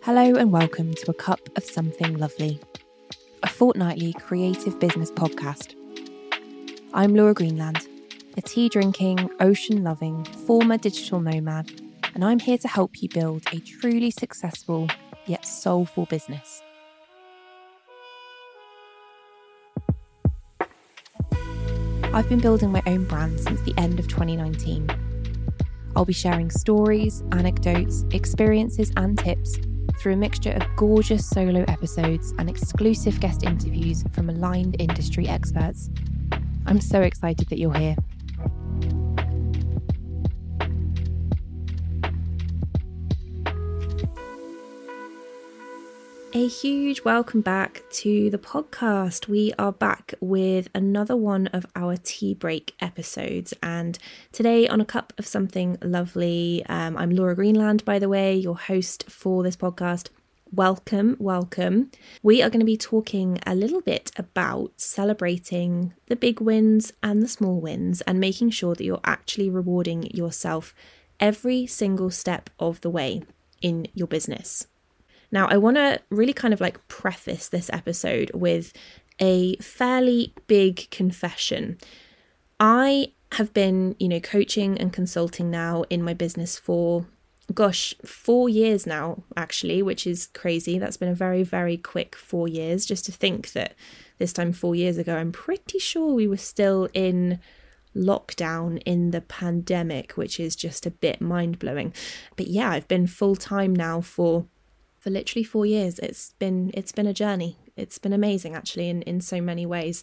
Hello and welcome to A Cup of Something Lovely, a fortnightly creative business podcast. I'm Laura Greenland, a tea-drinking, ocean-loving, former digital nomad, and I'm here to help you build a truly successful yet soulful business. I've been building my own brand since the end of 2019. I'll be sharing stories, anecdotes, experiences and tips through a mixture of gorgeous solo episodes and exclusive guest interviews from aligned industry experts. I'm so excited that you're here. A huge welcome back to the podcast. We are back with another one of our tea break episodes, and today on A Cup of Something Lovely, I'm Laura Greenland, by the way, your host for this podcast. Welcome. We are going to be talking a little bit about celebrating the big wins and the small wins and making sure that you're actually rewarding yourself every single step of the way in your business. Now, I want to really kind of preface this episode with a fairly big confession. I have been, coaching and consulting now in my business for, 4 years now, actually, which is crazy. That's been a very, very quick 4 years. Just to think that this time 4 years ago, I'm pretty sure we were still in lockdown in the pandemic, which is just a bit mind-blowing. But yeah, I've been full-time now for literally 4 years. It's been a journey. It's been amazing, actually, in so many ways.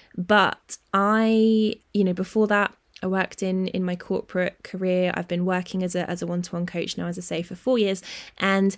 But I, before that, I worked in my corporate career. I've been working as a one-to-one coach now, as I say, for 4 years. And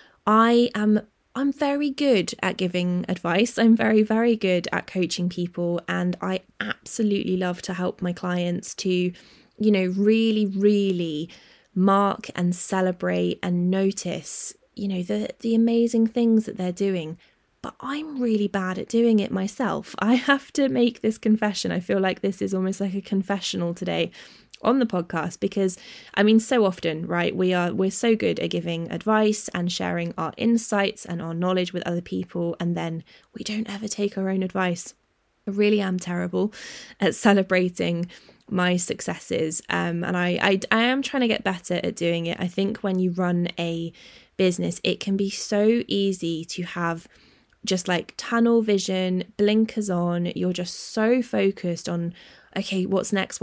I'm very good at giving advice. I'm very, very good at coaching people. And I absolutely love to help my clients to, really, really mark and celebrate and notice the amazing things that they're doing. But I'm really bad at doing it myself. I have to make this confession. I feel like this is almost like a confessional today on the podcast because, so often, right, we're so good at giving advice and sharing our insights and our knowledge with other people, and then we don't ever take our own advice. I really am terrible at celebrating my successes, and I am trying to get better at doing it. I think when you run a business, it can be so easy to have just tunnel vision, blinkers on. You're just so focused on, okay, what's next?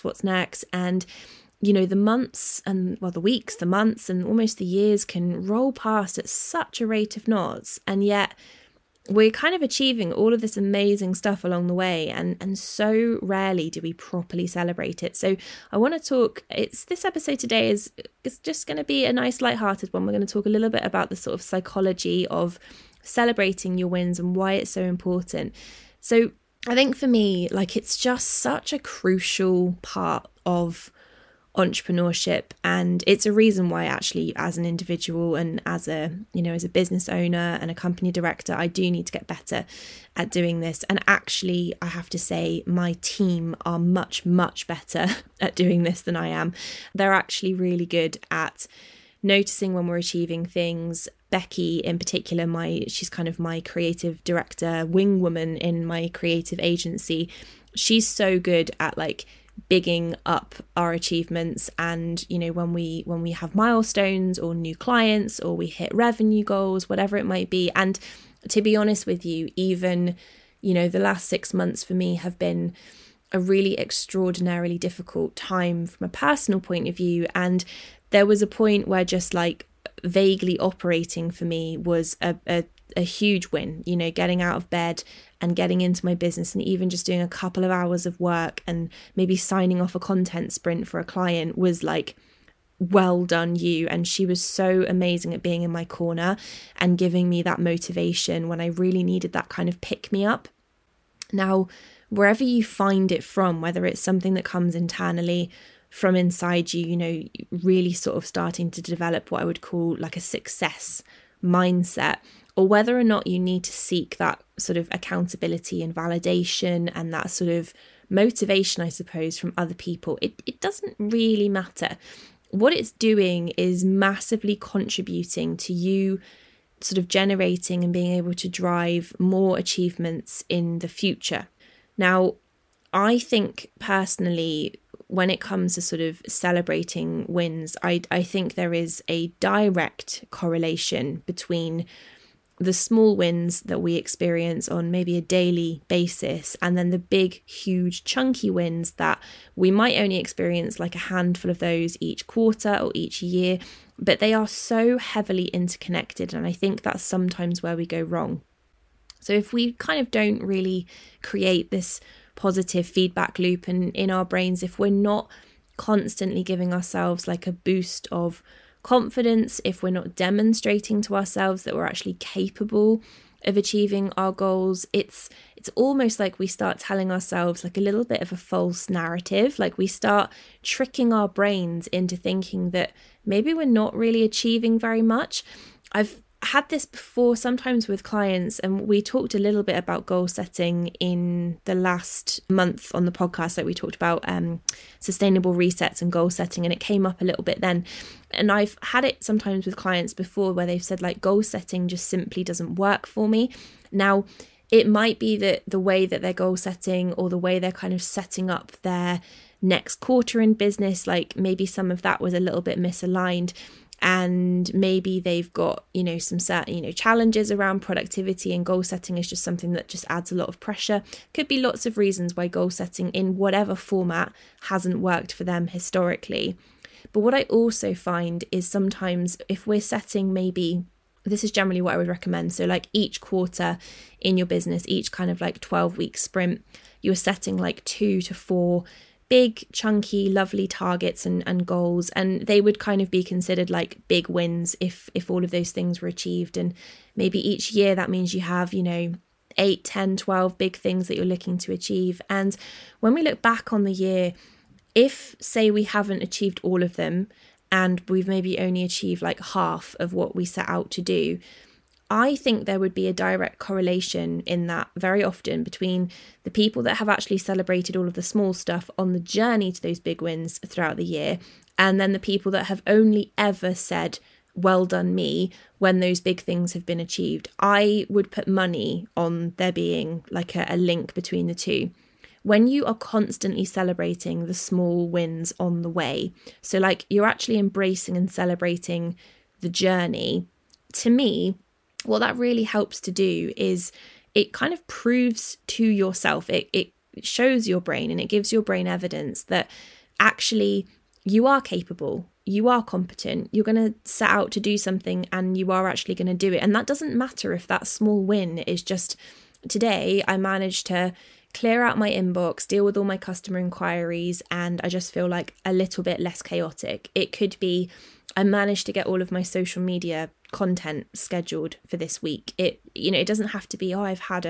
And, the months and, the weeks, the months and almost the years can roll past at such a rate of knots. And yet we're kind of achieving all of this amazing stuff along the way. And so rarely do we properly celebrate it. So I want to talk, this episode today it's just going to be a nice lighthearted one. We're going to talk a little bit about the sort of psychology of celebrating your wins and why it's so important. So I think for me, it's just such a crucial part of entrepreneurship, and it's a reason why actually as an individual and as a business owner and a company director, I do need to get better at doing this. And actually I have to say my team are much, much better at doing this than I am. They're actually really good at noticing when we're achieving things. Becky in particular, she's kind of my creative director, wing woman in my creative agency. She's so good at bigging up our achievements, and when we have milestones or new clients or we hit revenue goals, whatever it might be. And to be honest with you, even the last 6 months for me have been a really extraordinarily difficult time from a personal point of view. And there was a point where just vaguely operating for me was a huge win, getting out of bed and getting into my business, and even just doing a couple of hours of work and maybe signing off a content sprint for a client was well done you. And she was so amazing at being in my corner and giving me that motivation when I really needed that kind of pick me up. Now, wherever you find it from, whether it's something that comes internally from inside you, really sort of starting to develop what I would call a success mindset, or whether or not you need to seek that sort of accountability and validation and that sort of motivation, I suppose, from other people, it doesn't really matter. What it's doing is massively contributing to you sort of generating and being able to drive more achievements in the future. Now, I think personally, when it comes to sort of celebrating wins, I think there is a direct correlation between the small wins that we experience on maybe a daily basis and then the big, huge, chunky wins that we might only experience like a handful of those each quarter or each year, but they are so heavily interconnected. And I think that's sometimes where we go wrong. So if we kind of don't really create this positive feedback loop in our brains, if we're not constantly giving ourselves like a boost of confidence, if we're not demonstrating to ourselves that we're actually capable of achieving our goals, it's almost like we start telling ourselves like a little bit of a false narrative. Like we start tricking our brains into thinking that maybe we're not really achieving very much. I've had this before sometimes with clients, and we talked a little bit about goal setting in the last month on the podcast. Like we talked about sustainable resets and goal setting, and it came up a little bit then. And I've had it sometimes with clients before where they've said like goal setting just simply doesn't work for me. Now, it might be that the way that they're goal setting or the way they're kind of setting up their next quarter in business, like maybe some of that was a little bit misaligned. And maybe they've got, some certain, challenges around productivity, and goal setting is just something that just adds a lot of pressure. Could be lots of reasons why goal setting in whatever format hasn't worked for them historically. But what I also find is sometimes if we're setting maybe, this is generally what I would recommend. So like each quarter in your business, each kind of like 12-week sprint, you're setting like 2 to 4 big, chunky, lovely targets and goals, and they would kind of be considered like big wins if all of those things were achieved. And maybe each year that means you have 8, 10, 12 big things that you're looking to achieve. And when we look back on the year, if say we haven't achieved all of them and we've maybe only achieved like half of what we set out to do, I think there would be a direct correlation in that very often between the people that have actually celebrated all of the small stuff on the journey to those big wins throughout the year, and then the people that have only ever said, well done me, when those big things have been achieved. I would put money on there being like a link between the two. When you are constantly celebrating the small wins on the way, so like you're actually embracing and celebrating the journey, to me, what that really helps to do is it kind of proves to yourself, it shows your brain and it gives your brain evidence that actually you are capable, you are competent, you're going to set out to do something and you are actually going to do it. And that doesn't matter if that small win is just, today I managed to clear out my inbox, deal with all my customer inquiries, and I just feel like a little bit less chaotic. It could be I managed to get all of my social media content scheduled for this week. It doesn't have to be,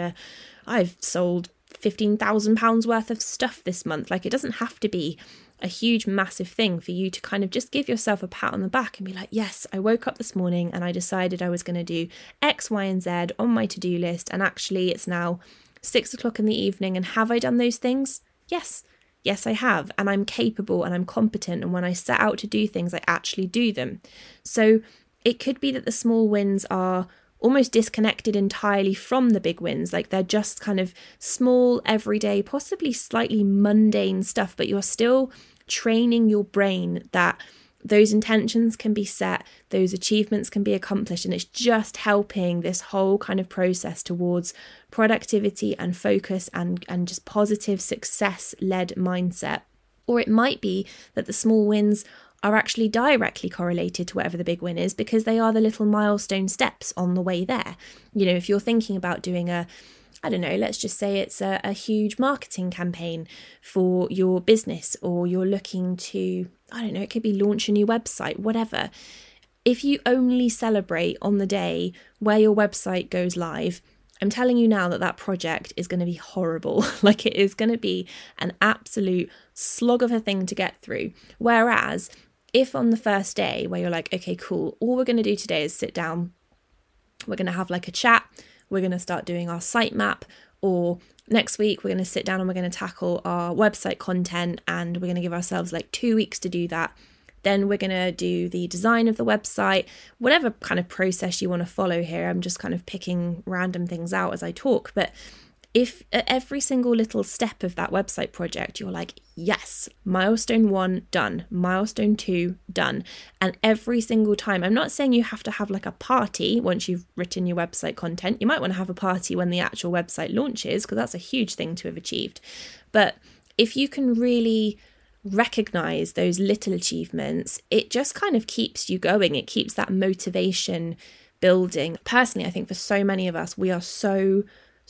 I've sold £15,000 worth of stuff this month. Like, it doesn't have to be a huge, massive thing for you to kind of just give yourself a pat on the back and be like, yes, I woke up this morning and I decided I was going to do X, Y, and Z on my to-do list. And actually it's now 6 o'clock in the evening. And have I done those things? Yes, I have. And I'm capable and I'm competent. And when I set out to do things, I actually do them. So it could be that the small wins are almost disconnected entirely from the big wins. Like, they're just kind of small, everyday, possibly slightly mundane stuff, but you're still training your brain that those intentions can be set, those achievements can be accomplished, and it's just helping this whole kind of process towards productivity and focus and just positive success-led mindset. Or it might be that the small wins are actually directly correlated to whatever the big win is, because they are the little milestone steps on the way there. If you're thinking about doing let's just say it's a huge marketing campaign for your business, or you're looking to, it could be launch a new website, whatever. If you only celebrate on the day where your website goes live, I'm telling you now that project is going to be horrible. Like, it is going to be an absolute slog of a thing to get through. Whereas if on the first day where you're like, okay, cool, all we're going to do today is sit down, we're going to have like a chat, we're going to start doing our sitemap, or next week we're going to sit down and we're going to tackle our website content, and we're going to give ourselves like 2 weeks to do that. Then we're going to do the design of the website, whatever kind of process you want to follow here. I'm just kind of picking random things out as I talk. But if at every single little step of that website project, you're like, yes, milestone 1 done, milestone 2 done. And every single time, I'm not saying you have to have like a party once you've written your website content. You might want to have a party when the actual website launches, because that's a huge thing to have achieved. But if you can really recognize those little achievements, it just kind of keeps you going. It keeps that motivation building. Personally, I think for so many of us, we are so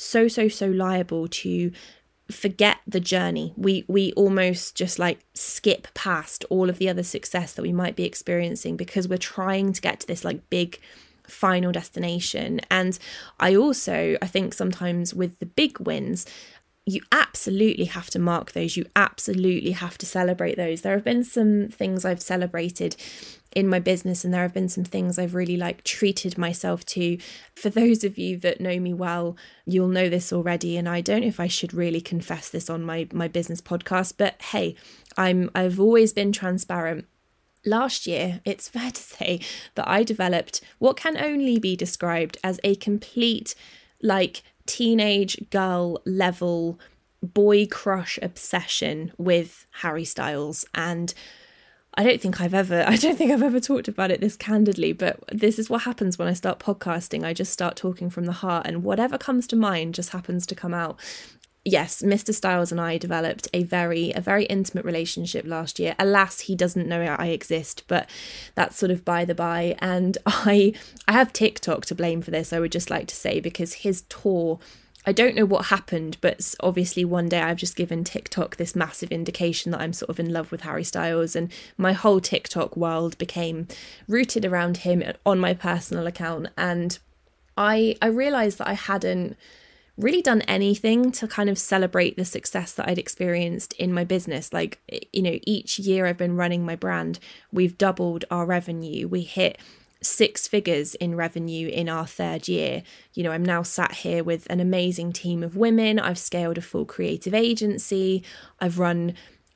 liable to forget the journey. We almost just like skip past all of the other success that we might be experiencing because we're trying to get to this like big final destination. And I think sometimes with the big wins, you absolutely have to mark those. You absolutely have to celebrate those. There have been some things I've celebrated in my business, and there have been some things I've really like treated myself to. For those of you that know me well, you'll know this already, and I don't know if I should really confess this on my business podcast, but hey, I've always been transparent. Last year, it's fair to say that I developed what can only be described as a complete like teenage girl level boy crush obsession with Harry Styles. And I don't think I've ever talked about it this candidly, but this is what happens when I start podcasting. I just start talking from the heart, and whatever comes to mind just happens to come out. Yes, Mr. Styles and I developed a very intimate relationship last year. Alas, he doesn't know I exist, but that's sort of by the by. And I have TikTok to blame for this, I would just like to say, because his tour, I don't know what happened, but obviously one day I've just given TikTok this massive indication that I'm sort of in love with Harry Styles, and my whole TikTok world became rooted around him on my personal account. And I realised that I hadn't really done anything to kind of celebrate the success that I'd experienced in my business. Like, you know, each year I've been running my brand, we've doubled our revenue. We hit 6 figures in revenue in our 3rd year. You know, I'm now sat here with an amazing team of women. I've scaled a full creative agency. I've run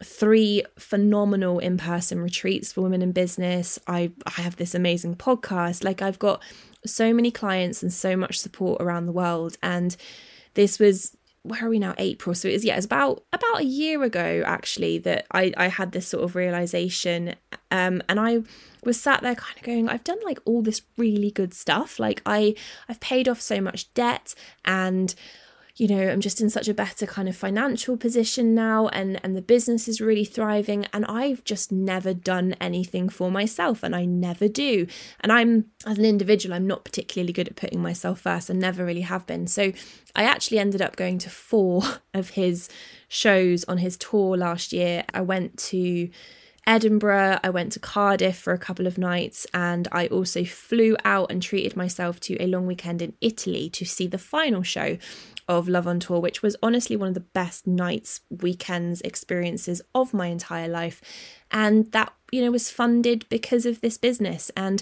3 phenomenal in-person retreats for women in business. I have this amazing podcast. Like, I've got so many clients and so much support around the world. And this was, where are we now? April. So it was about a year ago, actually, that I had this sort of realization. And I was sat there kind of going, I've done like all this really good stuff. Like I've paid off so much debt, and you know, I'm just in such a better kind of financial position now, and the business is really thriving, and I've just never done anything for myself, and I never do. And I'm, as an individual, I'm not particularly good at putting myself first, and never really have been. So I actually ended up going to 4 of his shows on his tour last year. I went to Edinburgh, I went to Cardiff for a couple of nights, and I also flew out and treated myself to a long weekend in Italy to see the final show of Love on Tour, which was honestly one of the best nights, weekends, experiences of my entire life. And that, you know, was funded because of this business. And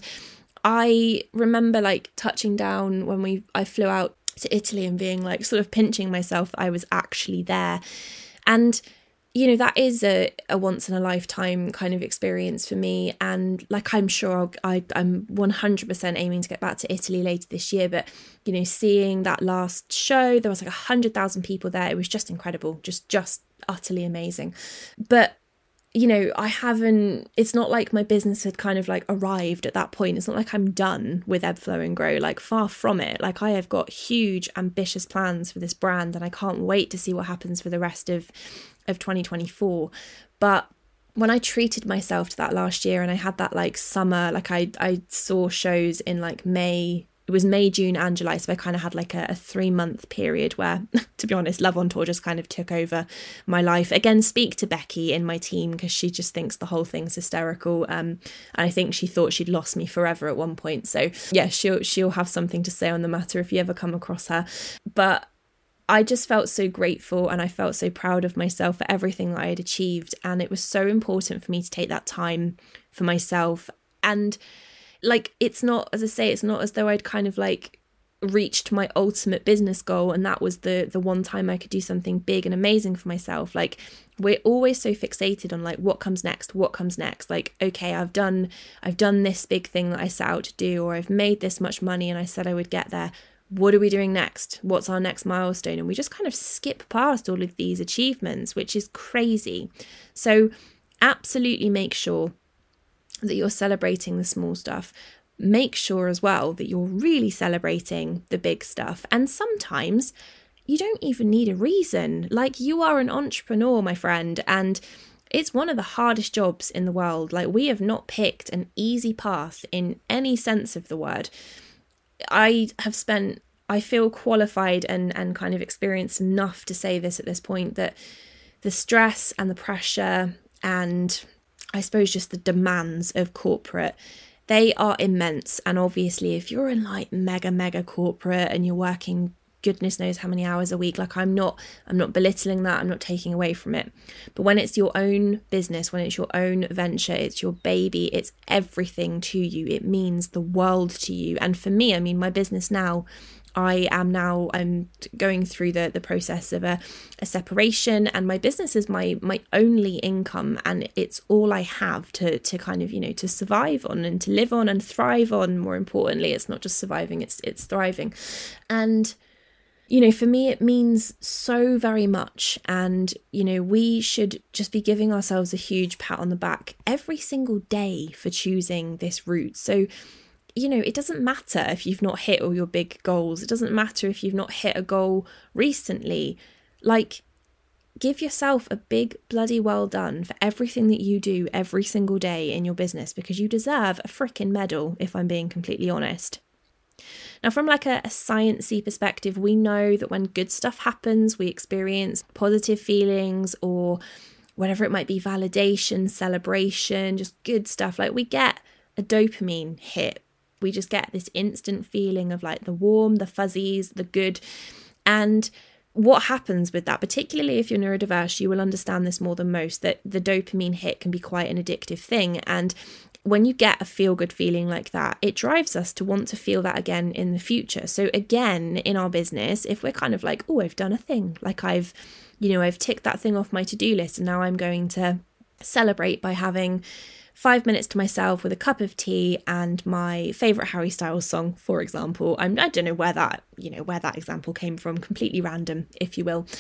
I remember like touching down when I flew out to Italy and being like sort of pinching myself that I was actually there. And you know, that is a once in a lifetime kind of experience for me. And like, I'm sure I'm 100% aiming to get back to Italy later this year. But, you know, seeing that last show, there was like 100,000 people there. It was just incredible, just utterly amazing. But, you know, it's not like my business had kind of like arrived at that point. It's not like I'm done with Ebb Flow and Grow, like far from it. Like, I have got huge, ambitious plans for this brand, and I can't wait to see what happens for the rest of 2024. But when I treated myself to that last year, and I had that like summer, like I saw shows in like May, it was May, June and July. So I kind of had like a 3-month period where, to be honest, Love on Tour just kind of took over my life. Again, speak to Becky in my team, because she just thinks the whole thing's hysterical. And I think she thought she'd lost me forever at one point. So yeah, she'll have something to say on the matter if you ever come across her. But I just felt so grateful, and I felt so proud of myself for everything that I had achieved. And it was so important for me to take that time for myself. And like, it's not, as I say, it's not as though I'd kind of like reached my ultimate business goal, and that was the one time I could do something big and amazing for myself. Like, we're always so fixated on like what comes next. Like, okay, I've done this big thing that I set out to do, or I've made this much money and I said I would get there. What are we doing next? What's our next milestone? And we just kind of skip past all of these achievements, which is crazy. So absolutely make sure that you're celebrating the small stuff. Make sure as well that you're really celebrating the big stuff. And sometimes you don't even need a reason. Like, you are an entrepreneur, my friend, and it's one of the hardest jobs in the world. Like, we have not picked an easy path in any sense of the word. I feel qualified and kind of experienced enough to say this at this point, that the stress and the pressure and I suppose just the demands of corporate, they are immense. And obviously if you're in like mega corporate and you're working goodness knows how many hours a week, like I'm not belittling that, I'm not taking away from it. But when it's your own business, when it's your own venture, it's your baby, it's everything to you, it means the world to you. And for me, I mean, my business now, I'm going through the process of a separation, and my business is my only income, and it's all I have to kind of, to survive on and to live on and thrive on. More importantly, it's not just surviving, it's thriving. And for me, it means so very much. And, we should just be giving ourselves a huge pat on the back every single day for choosing this route. So, it doesn't matter if you've not hit all your big goals. It doesn't matter if you've not hit a goal recently. Like, give yourself a big bloody well done for everything that you do every single day in your business, because you deserve a freaking medal, if I'm being completely honest. Now, from like a sciencey perspective, we know that when good stuff happens, we experience positive feelings, or whatever it might be, validation, celebration, just good stuff. Like, we get a dopamine hit. We just get this instant feeling of like the warm, the fuzzies, the good. And what happens with that, particularly if you're neurodiverse, you will understand this more than most, that the dopamine hit can be quite an addictive thing. And when you get a feel-good feeling like that, it drives us to want to feel that again in the future. So again, in our business, if we're kind of like, oh, I've done a thing, like I've ticked that thing off my to-do list, and now I'm going to celebrate by having 5 minutes to myself with a cup of tea and my favourite Harry Styles song, for example. I don't know where that example came from, completely random, if you will.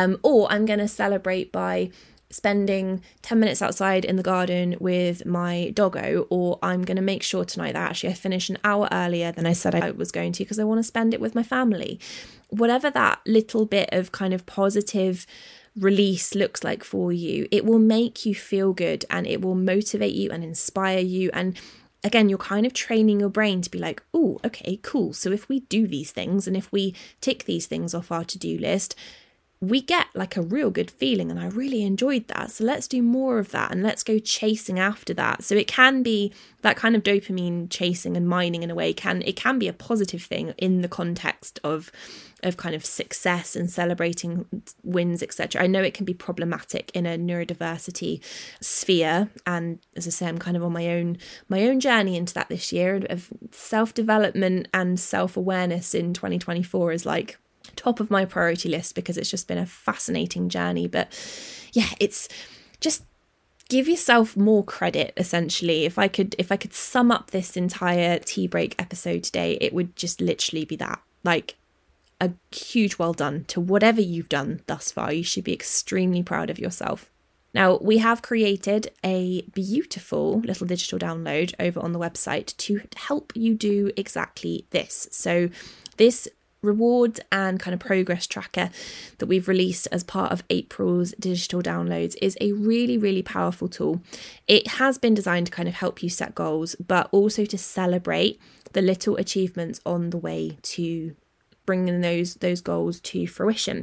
Or I'm going to celebrate by spending 10 minutes outside in the garden with my doggo, or I'm going to make sure tonight that actually I finish an hour earlier than I said I was going to, because I want to spend it with my family. Whatever that little bit of kind of positive release looks like for you, it will make you feel good, and it will motivate you and inspire you. And again, you're kind of training your brain to be like, oh, okay, cool. So if we do these things, and if we tick these things off our to-do list, we get like a real good feeling, and I really enjoyed that. So let's do more of that, and let's go chasing after that. So it can be that kind of dopamine chasing and mining in a way. It can be a positive thing in the context of kind of success and celebrating wins, etc. I know it can be problematic in a neurodiversity sphere, and as I say, I'm kind of on my own journey into that this year of self-development and self-awareness in 2024 is like top of my priority list, because it's just been a fascinating journey. But yeah, it's just give yourself more credit, essentially. If I could sum up this entire tea break episode today, it would just literally be that, like, a huge well done to whatever you've done thus far. You should be extremely proud of yourself. Now, we have created a beautiful little digital download over on the website to help you do exactly this. So this rewards and kind of progress tracker that we've released as part of April's digital downloads is a really, really powerful tool. It has been designed to kind of help you set goals, but also to celebrate the little achievements on the way to bringing those goals to fruition.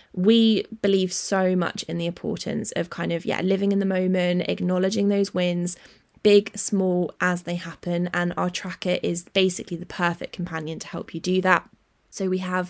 We believe so much in the importance of kind of, living in the moment, acknowledging those wins, big, small, as they happen. And our tracker is basically the perfect companion to help you do that. So we have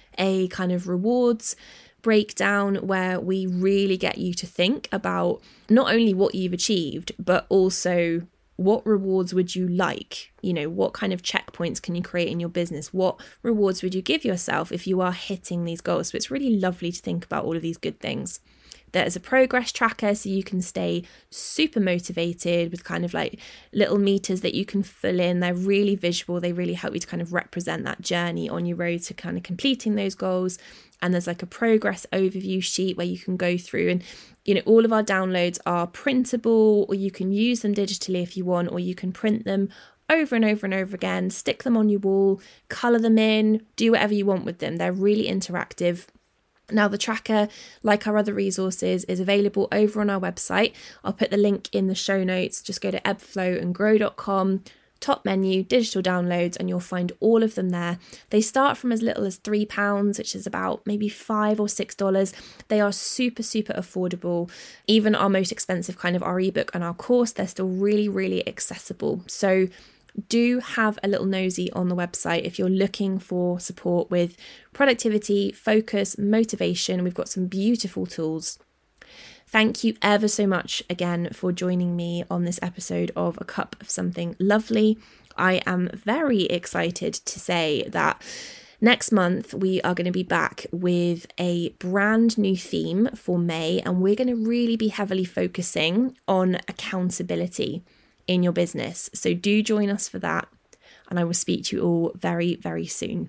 a kind of rewards breakdown where we really get you to think about not only what you've achieved, but also what rewards would you like? What kind of checkpoints can you create in your business? What rewards would you give yourself if you are hitting these goals? So it's really lovely to think about all of these good things. There's a progress tracker, so you can stay super motivated with kind of like little meters that you can fill in. They're really visual. They really help you to kind of represent that journey on your road to kind of completing those goals. And there's like a progress overview sheet where you can go through, and all of our downloads are printable, or you can use them digitally if you want, or you can print them over and over and over again, stick them on your wall, color them in, do whatever you want with them. They're really interactive. Now, the tracker, like our other resources, is available over on our website. I'll put the link in the show notes. Just go to ebbflowandgrow.com, top menu, digital downloads, and you'll find all of them there. They start from as little as £3, which is about maybe $5 or $6. They are super, super affordable. Even our most expensive kind of our ebook and our course, they're still really, really accessible. So do have a little nosy on the website if you're looking for support with productivity, focus, motivation. We've got some beautiful tools. Thank you ever so much again for joining me on this episode of A Cup of Something Lovely. I am very excited to say that next month we are going to be back with a brand new theme for May, and we're going to really be heavily focusing on accountability in your business. So do join us for that, and I will speak to you all very, very soon.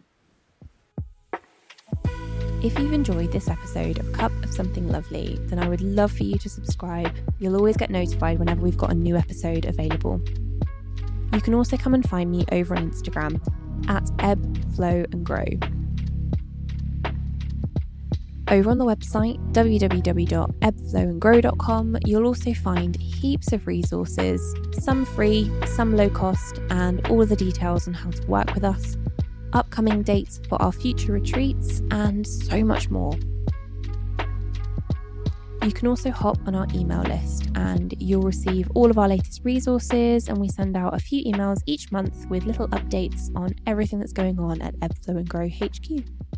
If you've enjoyed this episode of Cup of Something Lovely, then I would love for you to subscribe. You'll always get notified whenever we've got a new episode available. You can also come and find me over on Instagram at ebbflowandgrow. Over on the website, www.ebbflowandgrow.com, you'll also find heaps of resources, some free, some low cost, and all of the details on how to work with us, upcoming dates for our future retreats, and so much more. You can also hop on our email list and you'll receive all of our latest resources, and we send out a few emails each month with little updates on everything that's going on at Ebbflow and Grow HQ.